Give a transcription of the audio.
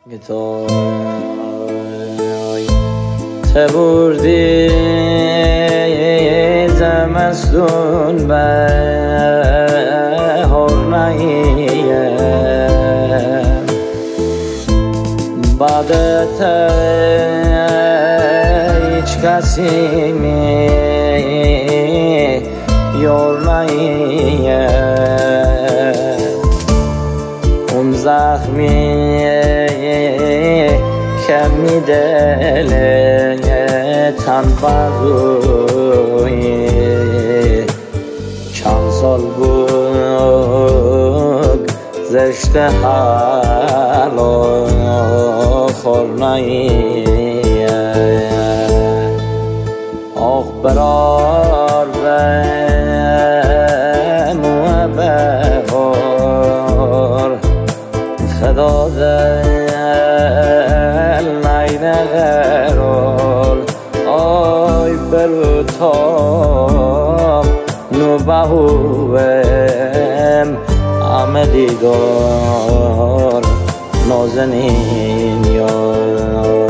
ته بردی زمستون بهار نیم بعدت هیچ کسی یار نیم اون زخمی که میدل تن بروی چند سال بود زشت حال آخر نیم آخ برار بمو بهار خدا دل نینه غرار آی برو تا نو بهویم همه دیدار نازنین یار